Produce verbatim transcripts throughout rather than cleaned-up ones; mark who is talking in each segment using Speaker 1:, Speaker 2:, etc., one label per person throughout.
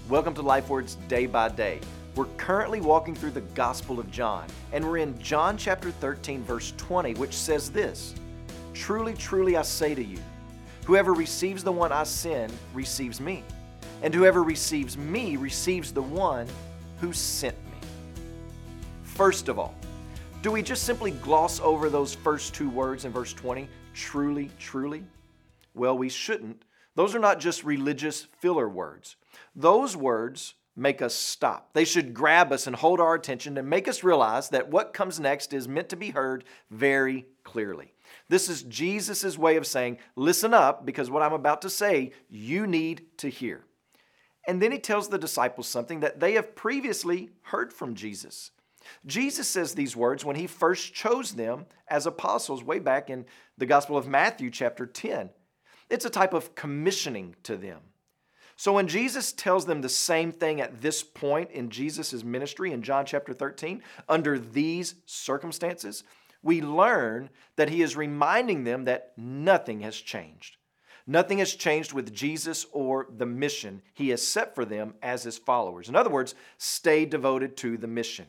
Speaker 1: Welcome to Life Words Day by Day. We're currently walking through the Gospel of John, and we're in John chapter thirteen, verse twenty, which says this, "Truly, truly I say to you, whoever receives the one I send receives me, and whoever receives me receives the one who sent me." First of all, do we just simply gloss over those first two words in verse twenty, truly, truly? Well, we shouldn't. Those are not just religious filler words. Those words make us stop. They should grab us and hold our attention and make us realize that what comes next is meant to be heard very clearly. This is Jesus' way of saying, listen up, because what I'm about to say, you need to hear. And then he tells the disciples something that they have previously heard from Jesus. Jesus says these words when he first chose them as apostles way back in the Gospel of Matthew chapter ten. It's a type of commissioning to them. So when Jesus tells them the same thing at this point in Jesus' ministry in John chapter thirteen, under these circumstances, we learn that he is reminding them that nothing has changed. Nothing has changed with Jesus or the mission he has set for them as his followers. In other words, stay devoted to the mission.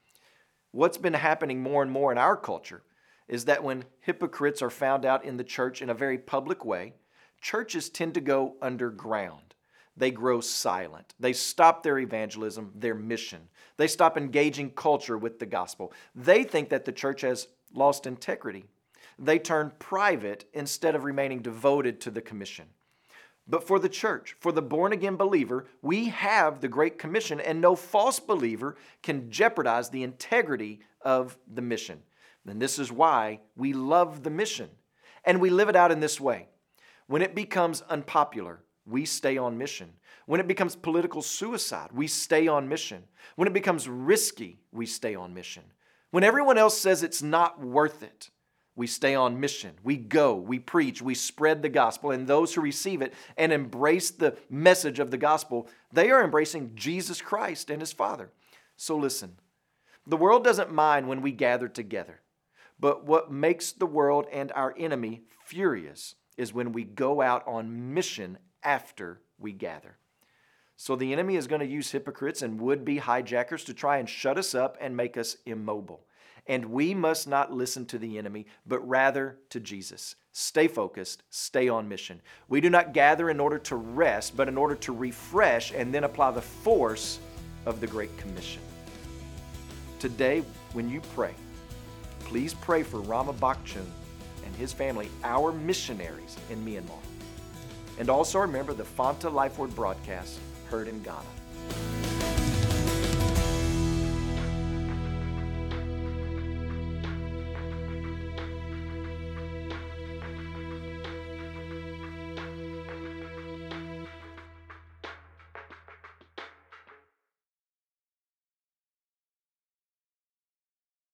Speaker 1: What's been happening more and more in our culture is that when hypocrites are found out in the church in a very public way, churches tend to go underground. They grow silent. They stop their evangelism, their mission. They stop engaging culture with the gospel. They think that the church has lost integrity. They turn private instead of remaining devoted to the commission. But for the church, for the born-again believer, we have the Great Commission, and no false believer can jeopardize the integrity of the mission. And this is why we love the mission. And we live it out in this way. When it becomes unpopular, we stay on mission. When it becomes political suicide, we stay on mission. When it becomes risky, we stay on mission. When everyone else says it's not worth it, we stay on mission. We go, we preach, we spread the gospel, and those who receive it and embrace the message of the gospel, they are embracing Jesus Christ and his Father. So listen, the world doesn't mind when we gather together, but what makes the world and our enemy furious is when we go out on mission after we gather. So the enemy is going to use hypocrites and would-be hijackers to try and shut us up and make us immobile. And we must not listen to the enemy, but rather to Jesus. Stay focused, stay on mission. We do not gather in order to rest, but in order to refresh and then apply the force of the Great Commission. Today, when you pray, please pray for Rama Bakchun and his family, our missionaries in Myanmar. And also remember the Fanta Life Word broadcast heard in Ghana.